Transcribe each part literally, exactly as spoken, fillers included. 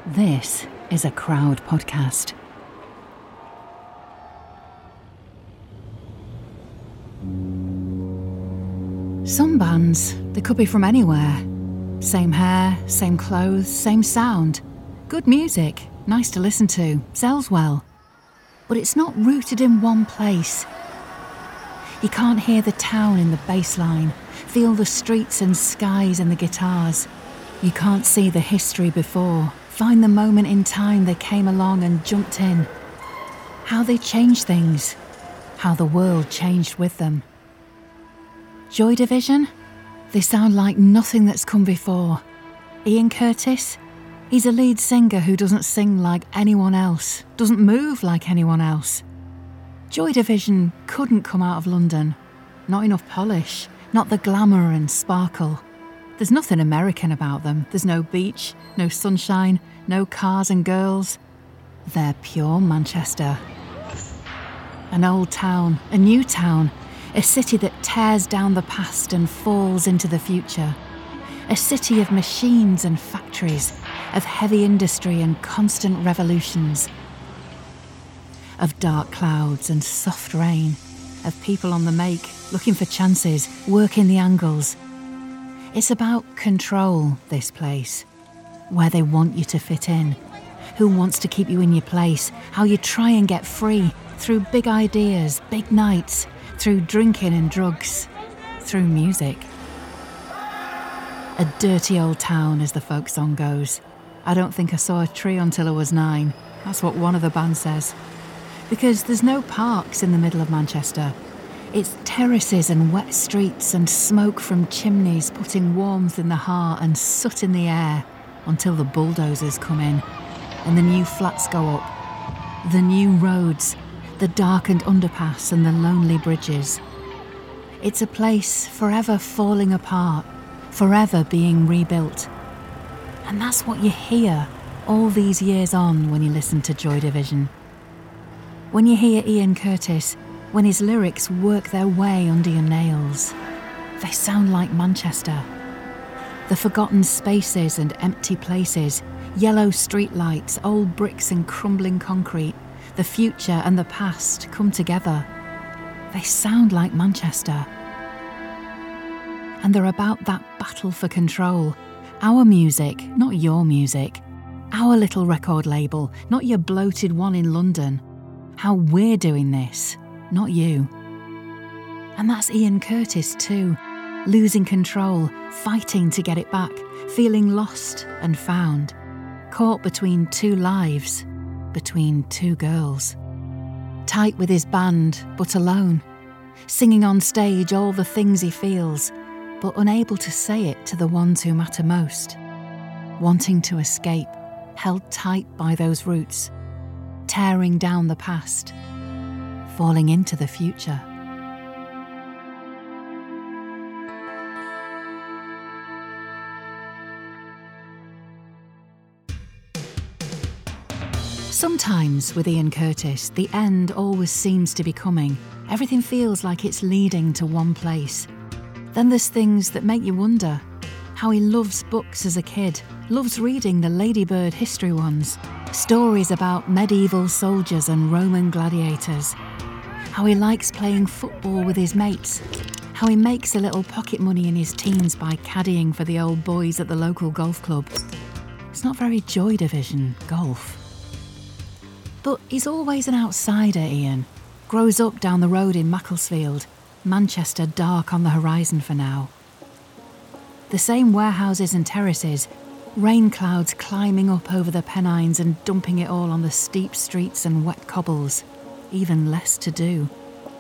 This is a Crowd podcast. Some bands, they could be from anywhere. Same hair, same clothes, same sound. Good music, nice to listen to, sells well. But it's not rooted in one place. You can't hear the town in the bass line, feel the streets and skies in the guitars. You can't see the history before, find the moment in time they came along and jumped in. How they changed things, how the world changed with them. Joy Division? They sound like nothing that's come before. Ian Curtis? He's a lead singer who doesn't sing like anyone else, doesn't move like anyone else. Joy Division couldn't come out of London. Not enough polish, not the glamour and sparkle. There's nothing American about them. There's no beach, no sunshine, no cars and girls. They're pure Manchester. An old town, a new town, a city that tears down the past and falls into the future. A city of machines and factories, of heavy industry and constant revolutions. Of dark clouds and soft rain, of people on the make, looking for chances, working the angles. It's about control, this place, where they want you to fit in, who wants to keep you in your place, how you try and get free, through big ideas, big nights, through drinking and drugs, through music. A dirty old town, as the folk song goes. I don't think I saw a tree until I was nine. That's what one of the bands says. Because there's no parks in the middle of Manchester. It's terraces and wet streets and smoke from chimneys putting warmth in the heart and soot in the air until the bulldozers come in and the new flats go up, the new roads, the darkened underpass and the lonely bridges. It's a place forever falling apart, forever being rebuilt. And that's what you hear all these years on when you listen to Joy Division. When you hear Ian Curtis, when his lyrics work their way under your nails, they sound like Manchester. The forgotten spaces and empty places, yellow streetlights, old bricks and crumbling concrete, the future and the past come together. They sound like Manchester. And they're about that battle for control. Our music, not your music. Our little record label, not your bloated one in London. How we're doing this, not you. And that's Ian Curtis too, losing control, fighting to get it back, feeling lost and found, caught between two lives, between two girls. Tight with his band, but alone, singing on stage all the things he feels, but unable to say it to the ones who matter most. Wanting to escape, held tight by those roots, tearing down the past, falling into the future. Sometimes with Ian Curtis, the end always seems to be coming. Everything feels like it's leading to one place. Then there's things that make you wonder how he loves books as a kid, loves reading the Ladybird history ones, stories about medieval soldiers and Roman gladiators, how he likes playing football with his mates, how he makes a little pocket money in his teens by caddying for the old boys at the local golf club. It's not very Joy Division, golf. But he's always an outsider, Ian. Grows up down the road in Macclesfield, Manchester dark on the horizon for now. The same warehouses and terraces, rain clouds climbing up over the Pennines and dumping it all on the steep streets and wet cobbles, even less to do.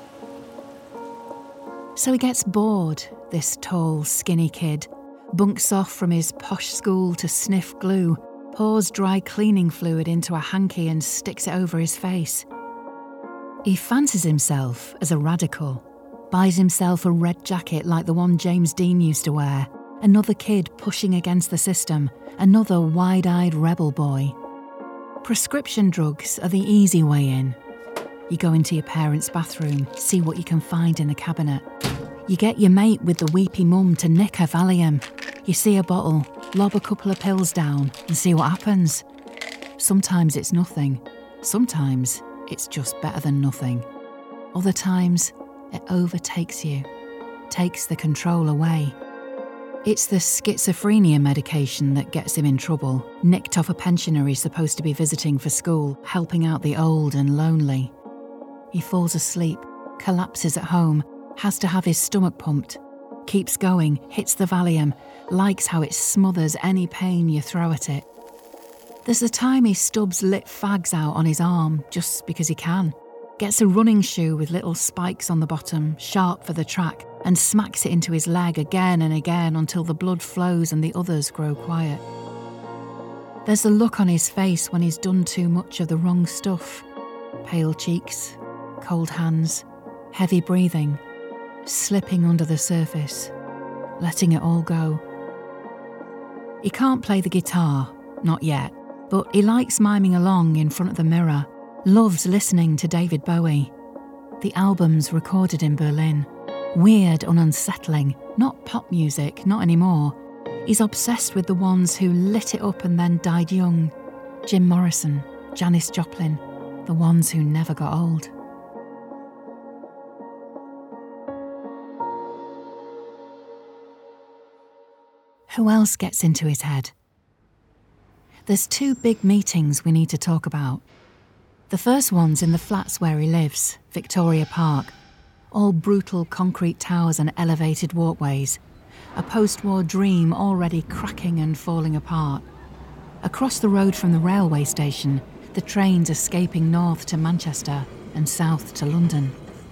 So he gets bored, this tall, skinny kid, bunks off from his posh school to sniff glue, pours dry cleaning fluid into a hanky and sticks it over his face. He fancies himself as a radical, buys himself a red jacket like the one James Dean used to wear, another kid pushing against the system, another wide-eyed rebel boy. Prescription drugs are the easy way in. You go into your parents' bathroom, see what you can find in the cabinet. You get your mate with the weepy mum to nick a Valium. You see a bottle, lob a couple of pills down and see what happens. Sometimes it's nothing. Sometimes it's just better than nothing. Other times, it overtakes you, takes the control away. It's the schizophrenia medication that gets him in trouble, nicked off a pensioner he's supposed to be visiting for school, helping out the old and lonely. He falls asleep, collapses at home, has to have his stomach pumped, keeps going, hits the Valium, likes how it smothers any pain you throw at it. There's a time he stubs lit fags out on his arm just because he can, gets a running shoe with little spikes on the bottom, sharp for the track, and smacks it into his leg again and again until the blood flows and the others grow quiet. There's a look on his face when he's done too much of the wrong stuff. Pale cheeks, cold hands, heavy breathing, slipping under the surface, letting it all go. He can't play the guitar, not yet, but he likes miming along in front of the mirror, loves listening to David Bowie. The albums recorded in Berlin. Weird and unsettling, not pop music, not anymore. He's obsessed with the ones who lit it up and then died young. Jim Morrison, Janis Joplin, the ones who never got old. Who else gets into his head? There's two big meetings we need to talk about. The first one's in the flats where he lives, Victoria Park. All brutal concrete towers and elevated walkways. A post-war dream already cracking and falling apart. Across the road from the railway station, the trains escaping north to Manchester and south to London.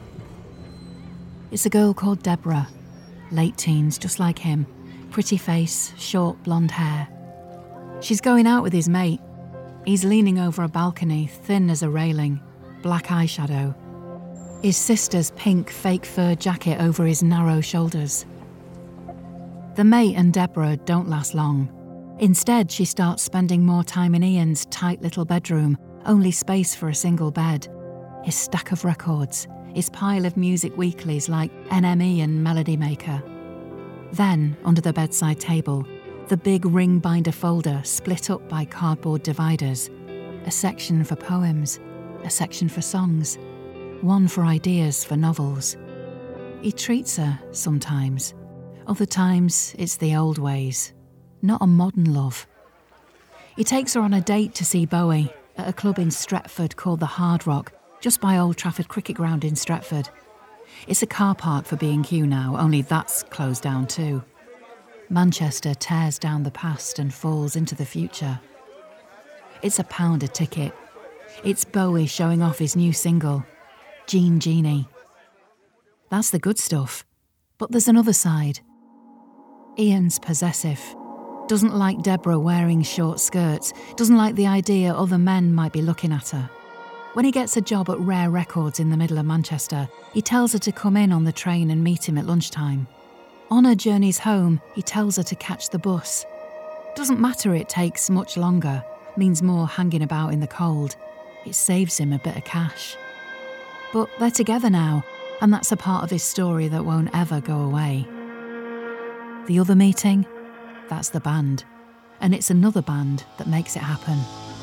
It's a girl called Deborah, late teens, just like him, pretty face, short blonde hair. She's going out with his mate. He's leaning over a balcony, thin as a railing, black eyeshadow. His sister's pink fake fur jacket over his narrow shoulders. The mate and Deborah don't last long. Instead, she starts spending more time in Ian's tight little bedroom, only space for a single bed. His stack of records, his pile of music weeklies like N M E and Melody Maker. Then, under the bedside table, the big ring binder folder split up by cardboard dividers. A section for poems, a section for songs, one for ideas for novels. He treats her sometimes. Other times, it's the old ways. Not a modern love. He takes her on a date to see Bowie at a club in Stretford called the Hard Rock, just by Old Trafford Cricket Ground in Stretford. It's a car park for B and Q now, only that's closed down too. Manchester tears down the past and falls into the future. It's a pound a ticket. It's Bowie showing off his new single, Jean Genie. That's the good stuff. But there's another side. Ian's possessive. Doesn't like Deborah wearing short skirts. Doesn't like the idea other men might be looking at her. When he gets a job at Rare Records in the middle of Manchester, he tells her to come in on the train and meet him at lunchtime. On her journeys home, he tells her to catch the bus. Doesn't matter it takes much longer, means more hanging about in the cold. It saves him a bit of cash. But they're together now, and that's a part of his story that won't ever go away. The other meeting? That's the band. And it's another band that makes it happen.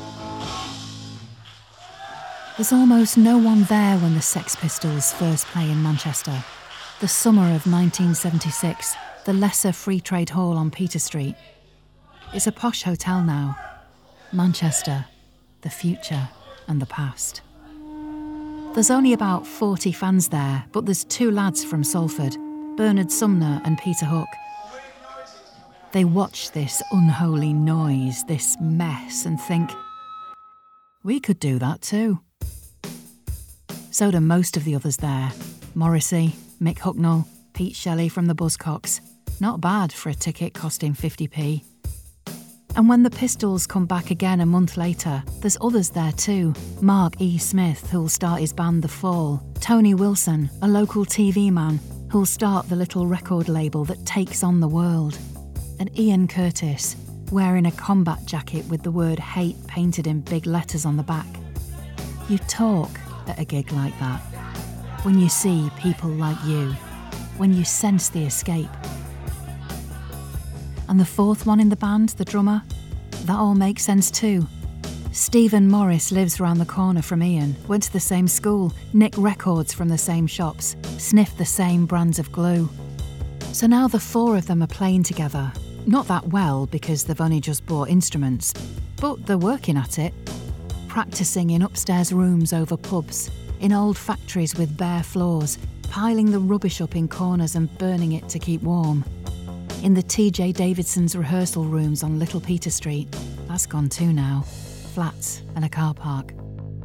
There's almost no one there when the Sex Pistols first play in Manchester. The summer of nineteen seventy-six, the Lesser Free Trade Hall on Peter Street. It's a posh hotel now. Manchester, the future and the past. There's only about forty fans there, but there's two lads from Salford, Bernard Sumner and Peter Hook. They watch this unholy noise, this mess, and think, we could do that too. So do most of the others there. Morrissey, Mick Hucknall, Pete Shelley from the Buzzcocks. Not bad for a ticket costing fifty p. And when the Pistols come back again a month later, there's others there too. Mark E. Smith, who'll start his band The Fall. Tony Wilson, a local T V man, who'll start the little record label that takes on the world. And Ian Curtis, wearing a combat jacket with the word hate painted in big letters on the back. You talk at a gig like that. When you see people like you. When you sense the escape. And the fourth one in the band, the drummer, that all makes sense too. Stephen Morris lives round the corner from Ian, went to the same school, nicked records from the same shops, sniffed the same brands of glue. So now the four of them are playing together. Not that well because they've only just bought instruments, but they're working at it. Practicing in upstairs rooms over pubs, in old factories with bare floors, piling the rubbish up in corners and burning it to keep warm. In the T J Davidson's rehearsal rooms on Little Peter Street, that's gone too now. Flats and a car park.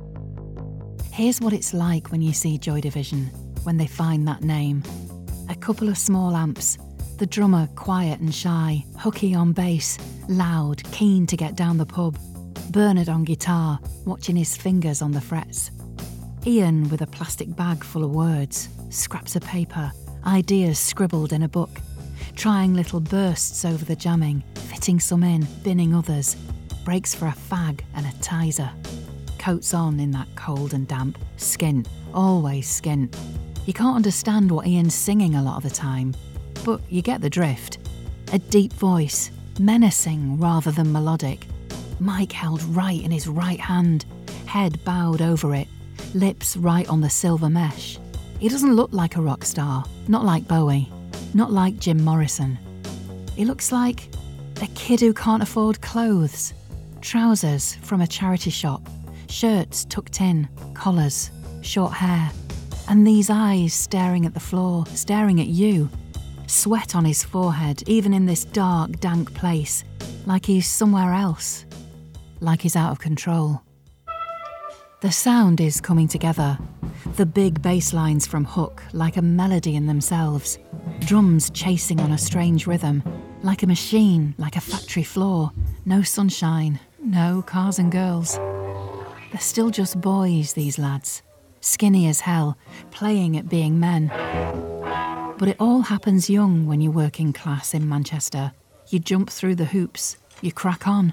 Here's what it's like when you see Joy Division, when they find that name. A couple of small amps, the drummer quiet and shy, Hooky on bass, loud, keen to get down the pub, Bernard on guitar, watching his fingers on the frets. Ian with a plastic bag full of words, scraps of paper, ideas scribbled in a book, trying little bursts over the jamming, fitting some in, binning others, breaks for a fag and a tizer. Coats on in that cold and damp, skint, always skint. You can't understand what Ian's singing a lot of the time, but you get the drift. A deep voice, menacing rather than melodic. Mic held right in his right hand, head bowed over it, lips right on the silver mesh. He doesn't look like a rock star, not like Bowie, not like Jim Morrison. He looks like a kid who can't afford clothes. Trousers from a charity shop, shirts tucked in, collars, short hair, and these eyes staring at the floor, staring at you. Sweat on his forehead, even in this dark, dank place, like he's somewhere else, like he's out of control. The sound is coming together. The big bass lines from Hook, like a melody in themselves. Drums chasing on a strange rhythm, like a machine, like a factory floor. No sunshine, no cars and girls. They're still just boys, these lads. Skinny as hell, playing at being men. But it all happens young when you work in class in Manchester. You jump through the hoops, you crack on.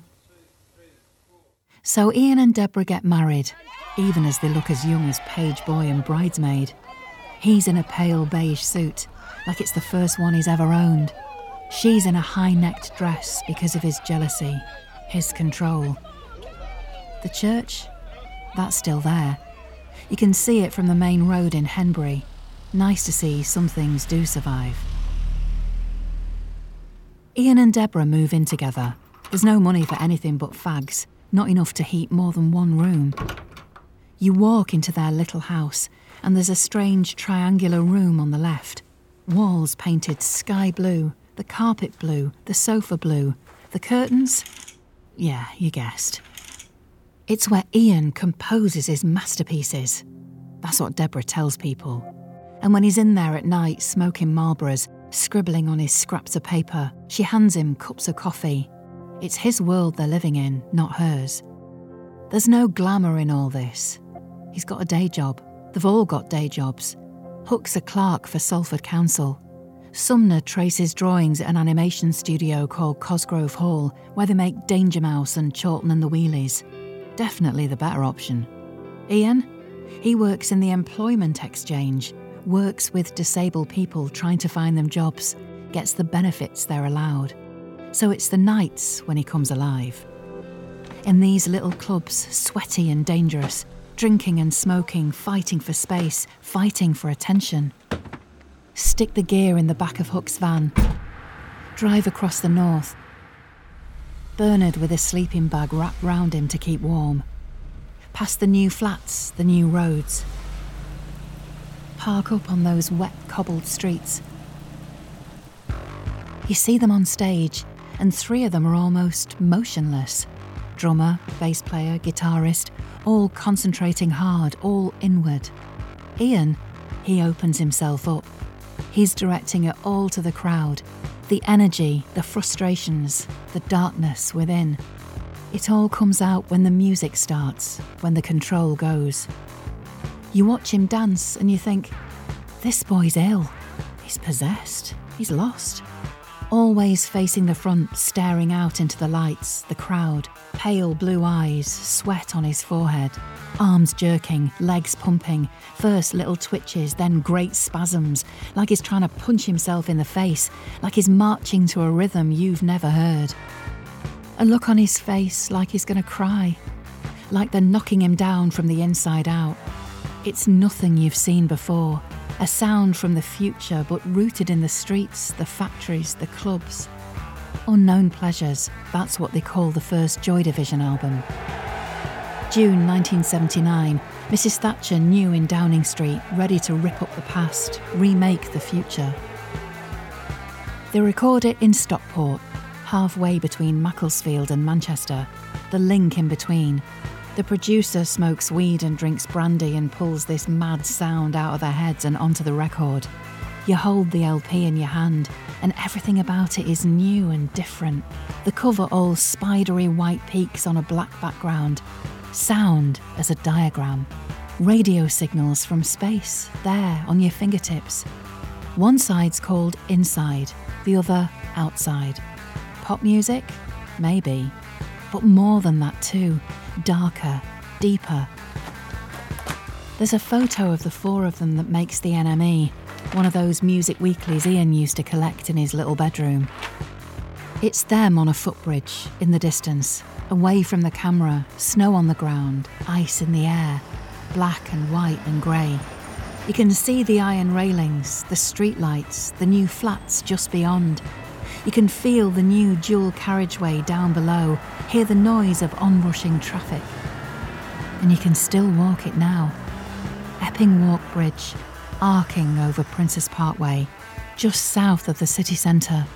So Ian and Deborah get married, even as they look as young as page boy and bridesmaid. He's in a pale beige suit, like it's the first one he's ever owned. She's in a high-necked dress because of his jealousy, his control. The church? That's still there. You can see it from the main road in Henbury. Nice to see some things do survive. Ian and Deborah move in together. There's no money for anything but fags, not enough to heat more than one room. You walk into their little house, and there's a strange triangular room on the left. Walls painted sky blue, the carpet blue, the sofa blue, the curtains? Yeah, you guessed. It's where Ian composes his masterpieces. That's what Deborah tells people. And when he's in there at night smoking Marlboros, scribbling on his scraps of paper, she hands him cups of coffee. It's his world they're living in, not hers. There's no glamour in all this. He's got a day job. They've all got day jobs. Hook's a clerk for Salford Council. Sumner traces drawings at an animation studio called Cosgrove Hall, where they make Danger Mouse and Chorlton and the Wheelies. Definitely the better option. Ian? He works in the Employment Exchange, works with disabled people trying to find them jobs, gets the benefits they're allowed. So it's the nights when he comes alive. In these little clubs, sweaty and dangerous, drinking and smoking, fighting for space, fighting for attention. Stick the gear in the back of Hook's van. Drive across the north. Bernard with a sleeping bag wrapped round him to keep warm. Past the new flats, the new roads. Park up on those wet, cobbled streets. You see them on stage, and three of them are almost motionless. Drummer, bass player, guitarist, all concentrating hard, all inward. Ian, he opens himself up. He's directing it all to the crowd. The energy, the frustrations, the darkness within. It all comes out when the music starts, when the control goes. You watch him dance and you think, this boy's ill. He's possessed. He's lost. Always facing the front, staring out into the lights, the crowd, pale blue eyes, sweat on his forehead, arms jerking, legs pumping, first little twitches, then great spasms, like he's trying to punch himself in the face, like he's marching to a rhythm you've never heard. A look on his face like he's going to cry. like they're knocking him down from the inside out. It's nothing you've seen before, a sound from the future but rooted in the streets, the factories, the clubs. Unknown pleasures, that's what they call the first Joy Division album. June nineteen seventy-nine, Missus Thatcher new in Downing Street, ready to rip up the past, remake the future. They record it in Stockport, halfway between Macclesfield and Manchester, the link in between. The producer smokes weed and drinks brandy and pulls this mad sound out of their heads and onto the record. You hold the L P in your hand, and everything about it is new and different. The cover all spidery white peaks on a black background. Sound as a diagram. Radio signals from space, there on your fingertips. One side's called Inside, the other Outside. Pop music? Maybe. But more than that too. Darker, deeper. There's a photo of the four of them that makes the N M E, one of those music weeklies Ian used to collect in his little bedroom. It's them on a footbridge, in the distance, away from the camera, snow on the ground, ice in the air, black and white and grey. You can see the iron railings, the street lights, the new flats just beyond. You can feel the new dual carriageway down below, hear the noise of onrushing traffic. And you can still walk it now. Epping Walk Bridge, arcing over Princes Parkway, just south of the city centre.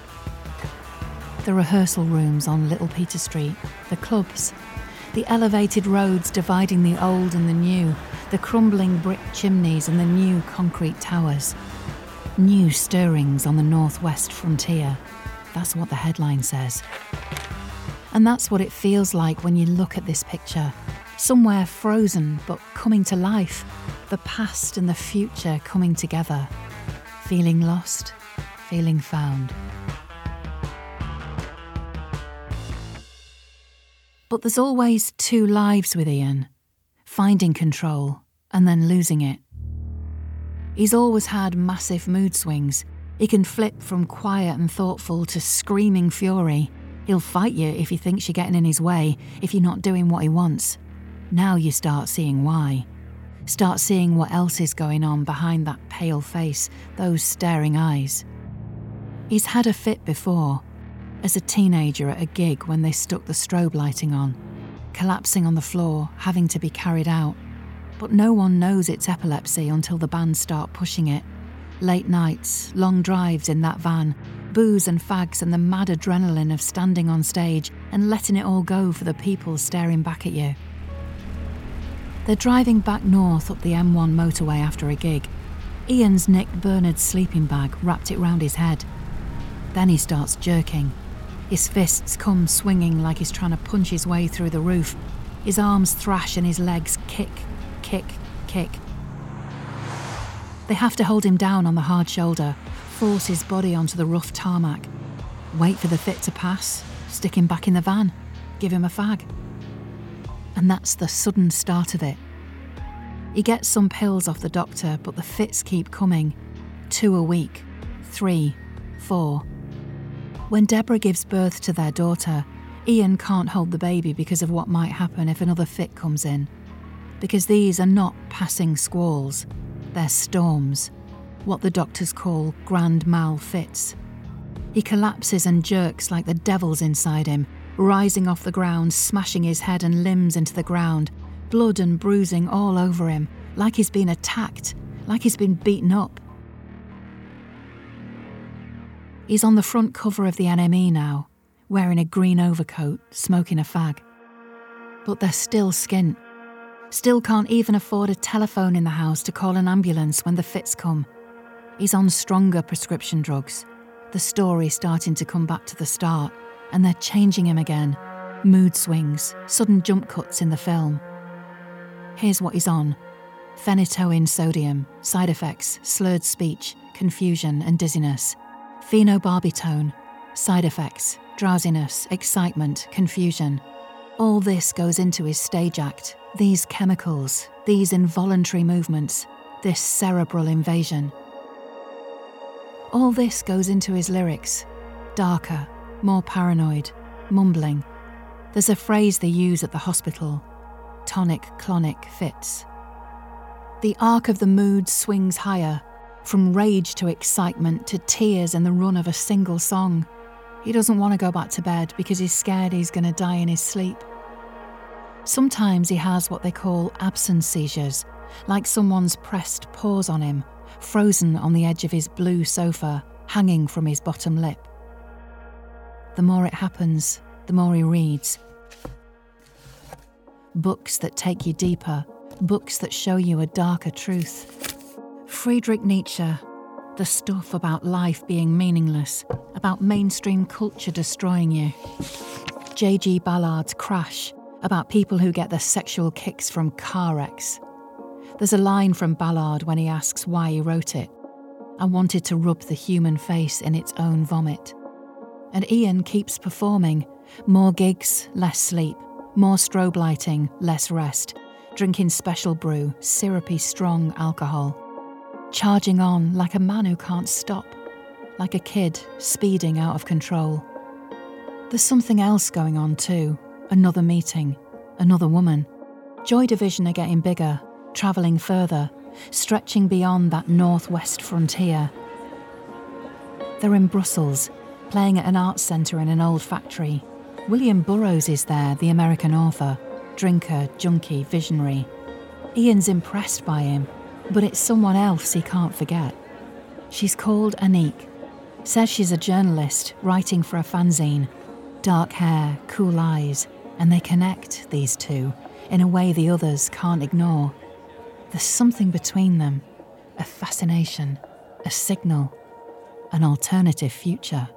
The rehearsal rooms on Little Peter Street, the clubs, the elevated roads dividing the old and the new, the crumbling brick chimneys and the new concrete towers. New stirrings on the northwest frontier. That's what the headline says. And that's what it feels like when you look at this picture. Somewhere frozen but coming to life. The past and the future coming together. Feeling lost, feeling found. But there's always two lives with Ian. Finding control and then losing it. He's always had massive mood swings. He can flip from quiet and thoughtful to screaming fury. He'll fight you if he thinks you're getting in his way, if you're not doing what he wants. Now you start seeing why. Start seeing what else is going on behind that pale face, those staring eyes. He's had a fit before, as a teenager at a gig when they stuck the strobe lighting on, collapsing on the floor, having to be carried out. But no one knows it's epilepsy until the band start pushing it. Late nights, long drives in that van, booze and fags and the mad adrenaline of standing on stage and letting it all go for the people staring back at you. They're driving back north up the M one motorway after a gig. Ian's nicked Bernard's sleeping bag, wrapped it round his head. Then he starts jerking. His fists come swinging like he's trying to punch his way through the roof. His arms thrash and his legs kick, kick, kick. They have to hold him down on the hard shoulder, force his body onto the rough tarmac, wait for the fit to pass, stick him back in the van, give him a fag. And that's the sudden start of it. He gets some pills off the doctor, but the fits keep coming. Two a week, three, four. When Deborah gives birth to their daughter, Ian can't hold the baby because of what might happen if another fit comes in. Because these are not passing squalls. They're storms, what the doctors call grand mal fits. He collapses and jerks like the devil's inside him, rising off the ground, smashing his head and limbs into the ground, blood and bruising all over him, like he's been attacked, like he's been beaten up. He's on the front cover of the N M E now, wearing a green overcoat, smoking a fag. But they're still skint. Still can't even afford a telephone in the house to call an ambulance when the fits come. He's on stronger prescription drugs. The story starting to come back to the start, and they're changing him again. Mood swings, sudden jump cuts in the film. Here's what he's on. Phenytoin sodium, side effects, slurred speech, confusion and dizziness. Phenobarbital, side effects, drowsiness, excitement, confusion. All this goes into his stage act. These chemicals, these involuntary movements, this cerebral invasion. All this goes into his lyrics. Darker, more paranoid, mumbling. There's a phrase they use at the hospital. tonic-clonic fits. The arc of the mood swings higher, from rage to excitement to tears in the run of a single song. He doesn't want to go back to bed because he's scared he's going to die in his sleep. Sometimes he has what they call absence seizures, like someone's pressed paws on him, frozen on the edge of his blue sofa, hanging from his bottom lip. The more it happens, the more he reads. Books that take you deeper, books that show you a darker truth. Friedrich Nietzsche, the stuff about life being meaningless, about mainstream culture destroying you. J G Ballard's Crash, about people who get their sexual kicks from car wrecks. There's a line from Ballard when he asks why he wrote it. I wanted to rub the human face in its own vomit. And Ian keeps performing. More gigs, less sleep. More strobe lighting, less rest. Drinking special brew, syrupy strong alcohol. Charging on like a man who can't stop. Like a kid speeding out of control. There's something else going on too. Another meeting. Another woman. Joy Division are getting bigger, travelling further, stretching beyond that northwest frontier. They're in Brussels, playing at an arts centre in an old factory. William Burroughs is there, the American author. Drinker, junkie, visionary. Ian's impressed by him, but it's someone else he can't forget. She's called Anique. Says she's a journalist, writing for a fanzine. Dark hair, cool eyes, and they connect, these two, in a way the others can't ignore. There's something between them, a fascination, a signal, an alternative future.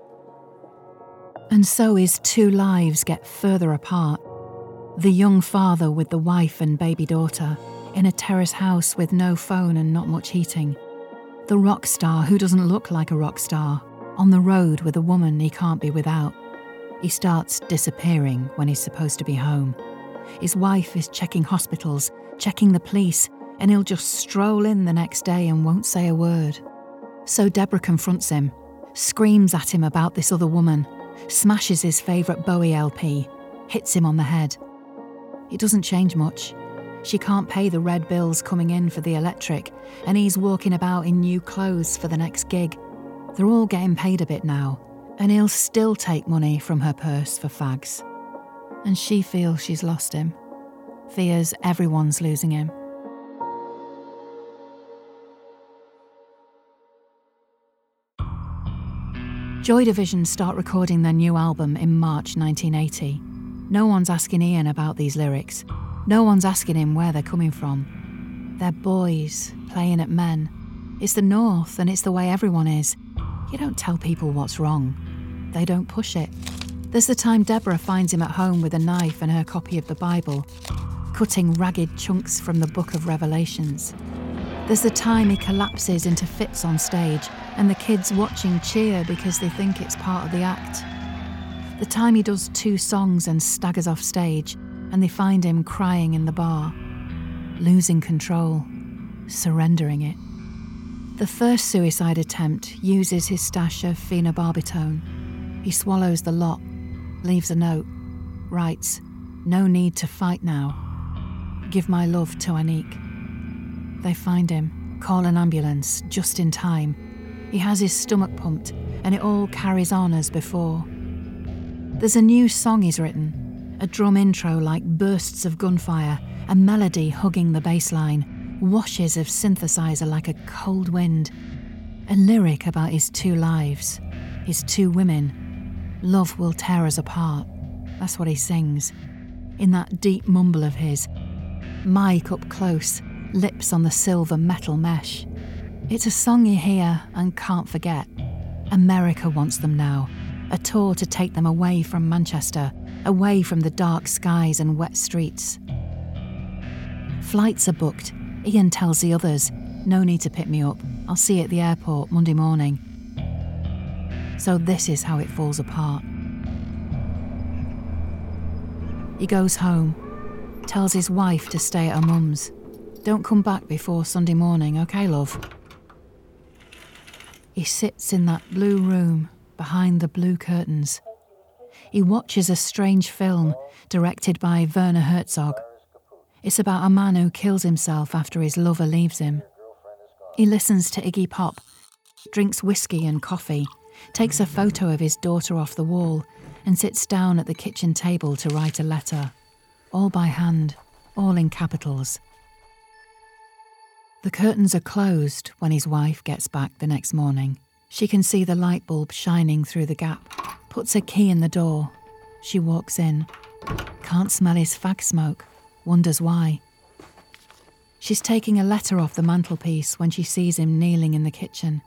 And so his two lives get further apart. The young father with the wife and baby daughter, in a terrace house with no phone and not much heating. The rock star who doesn't look like a rock star, on the road with a woman he can't be without. He starts disappearing when he's supposed to be home. His wife is checking hospitals, checking the police, and he'll just stroll in the next day and won't say a word. So Deborah confronts him, screams at him about this other woman, smashes his favourite Bowie L P, hits him on the head. It doesn't change much. She can't pay the red bills coming in for the electric, and he's walking about in new clothes for the next gig. They're all getting paid a bit now, and he'll still take money from her purse for fags. And she feels she's lost him, fears everyone's losing him. Joy Division start recording their new album in March nineteen eighty. No one's asking Ian about these lyrics. No one's asking him where they're coming from. They're boys playing at men. It's the North and it's the way everyone is. You don't tell people what's wrong. They don't push it. There's the time Deborah finds him at home with a knife and her copy of the Bible, cutting ragged chunks from the Book of Revelations. There's the time he collapses into fits on stage and the kids watching cheer because they think it's part of the act. The time he does two songs and staggers off stage and they find him crying in the bar, losing control, surrendering it. The first suicide attempt uses his stash of phenobarbital. He swallows the lot, leaves a note, writes, "No need to fight now. Give my love to Anique." They find him, call an ambulance, just in time. He has his stomach pumped, and it all carries on as before. There's a new song he's written, a drum intro like bursts of gunfire, a melody hugging the bass line, washes of synthesizer like a cold wind, a lyric about his two lives, his two women. Love will tear us apart. That's what he sings. In that deep mumble of his, mic up close, lips on the silver metal mesh. It's a song you hear and can't forget. America wants them now. A tour to take them away from Manchester, away from the dark skies and wet streets. Flights are booked. Ian tells the others, "No need to pick me up. I'll see you at the airport Monday morning." So this is how it falls apart. He goes home, tells his wife to stay at her mum's. "Don't come back before Sunday morning, okay, love?" He sits in that blue room behind the blue curtains. He watches a strange film directed by Werner Herzog. It's about a man who kills himself after his lover leaves him. He listens to Iggy Pop, drinks whiskey and coffee, takes a photo of his daughter off the wall, and sits down at the kitchen table to write a letter. All by hand, all in capitals. The curtains are closed when his wife gets back the next morning. She can see the light bulb shining through the gap, puts a key in the door. She walks in, can't smell his fag smoke, wonders why. She's taking a letter off the mantelpiece when she sees him kneeling in the kitchen.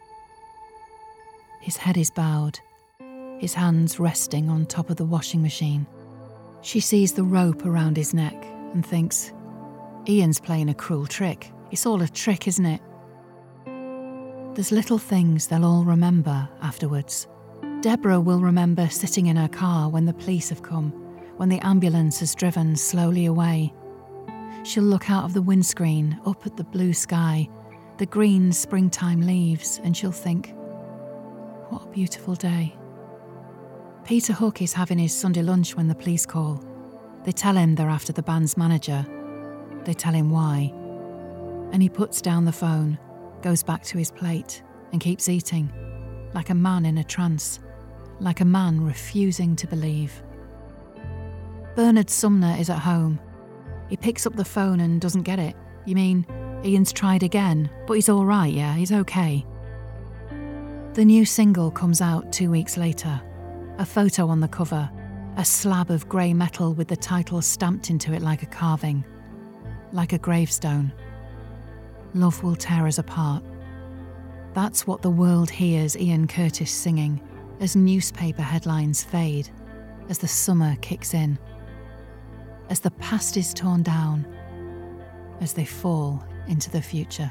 His head is bowed, his hands resting on top of the washing machine. She sees the rope around his neck and thinks, Ian's playing a cruel trick. It's all a trick, isn't it? There's little things they'll all remember afterwards. Deborah will remember sitting in her car when the police have come, when the ambulance has driven slowly away. She'll look out of the windscreen, up at the blue sky, the green springtime leaves, and she'll think, what a beautiful day. Peter Hook is having his Sunday lunch when the police call. They tell him they're after the band's manager. They tell him why. And he puts down the phone, goes back to his plate, and keeps eating, like a man in a trance, like a man refusing to believe. Bernard Sumner is at home. He picks up the phone and doesn't get it. You mean, Ian's tried again, but he's all right, yeah, he's okay. The new single comes out two weeks later. A photo on the cover, a slab of grey metal with the title stamped into it like a carving, like a gravestone. Love will tear us apart. That's what the world hears Ian Curtis singing as newspaper headlines fade, as the summer kicks in, as the past is torn down, as they fall into the future.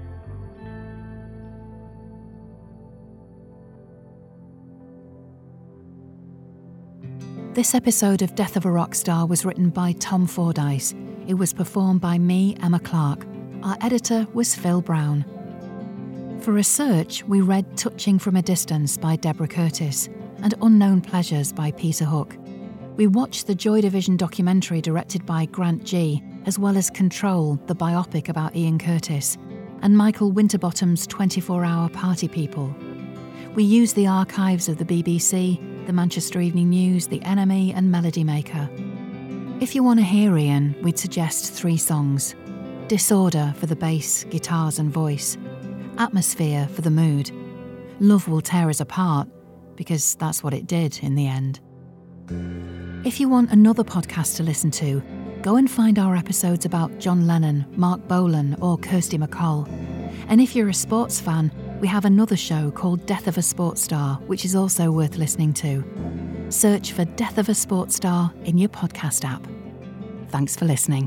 This episode of Death of a Rock Star was written by Tom Fordyce. It was performed by me, Emma Clark. Our editor was Phil Brown. For research, we read Touching from a Distance by Deborah Curtis and Unknown Pleasures by Peter Hook. We watched the Joy Division documentary directed by Grant Gee, as well as Control, the biopic about Ian Curtis, and Michael Winterbottom's twenty-four hour Party People. We used the archives of the B B C, the Manchester Evening News, the N M E and Melody Maker. If you want to hear Ian, we'd suggest three songs. Disorder for the bass, guitars and voice. Atmosphere for the mood. Love Will Tear Us Apart, because that's what it did in the end. If you want another podcast to listen to, go and find our episodes about John Lennon, Mark Bolan or Kirsty MacColl. And if you're a sports fan, we have another show called Death of a Sports Star, which is also worth listening to. Search for Death of a Sports Star in your podcast app. Thanks for listening.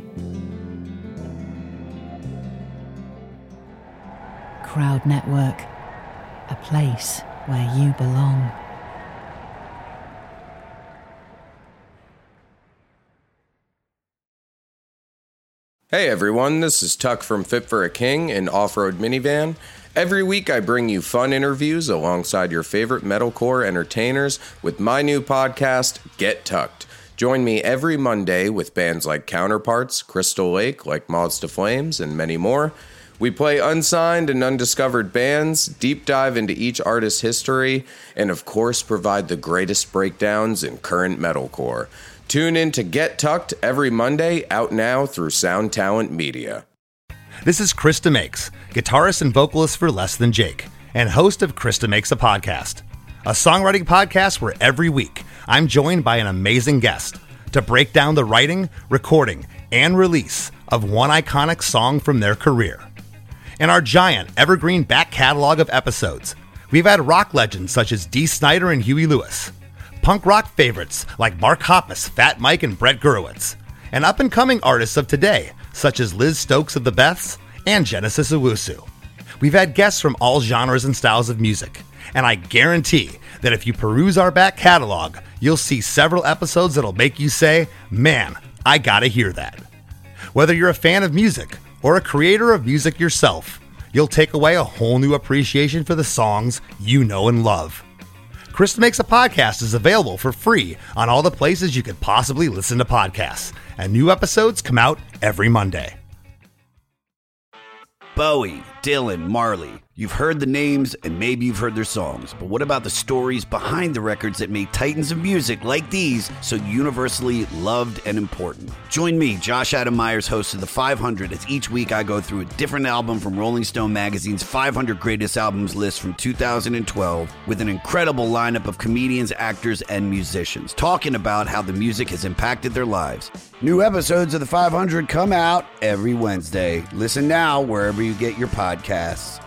Crowd Network, a place where you belong. Hey everyone, this is Tuck from Fit for a King, an off-road minivan. Every week I bring you fun interviews alongside your favorite metalcore entertainers with my new podcast, Get Tucked. Join me every Monday with bands like Counterparts, Crystal Lake, like Moths to Flames, and many more. We play unsigned and undiscovered bands, deep dive into each artist's history, and of course provide the greatest breakdowns in current metalcore. Tune in to Get Tucked every Monday, out now through Sound Talent Media. This is Krista Makes, guitarist and vocalist for Less Than Jake, and host of Krista Makes a Podcast, a songwriting podcast where every week I'm joined by an amazing guest to break down the writing, recording, and release of one iconic song from their career. In our giant evergreen back catalog of episodes, we've had rock legends such as Dee Snider and Huey Lewis, punk rock favorites like Mark Hoppus, Fat Mike, and Brett Gurewitz, and up-and-coming artists of today such as Liz Stokes of the Beths and Genesis Owusu. We've had guests from all genres and styles of music, and I guarantee that if you peruse our back catalog, you'll see several episodes that'll make you say, man, I gotta hear that. Whether you're a fan of music or a creator of music yourself, you'll take away a whole new appreciation for the songs you know and love. Krista Makes a Podcast is available for free on all the places you could possibly listen to podcasts, and new episodes come out every Monday. Bowie, Dylan, Marley. You've heard the names and maybe you've heard their songs, but what about the stories behind the records that made titans of music like these so universally loved and important? Join me, Josh Adam Myers, host of The five hundred, as each week I go through a different album from Rolling Stone magazine's five hundred Greatest Albums list from two thousand twelve with an incredible lineup of comedians, actors, and musicians, talking about how the music has impacted their lives. New episodes of The five hundred come out every Wednesday. Listen now wherever you get your podcasts.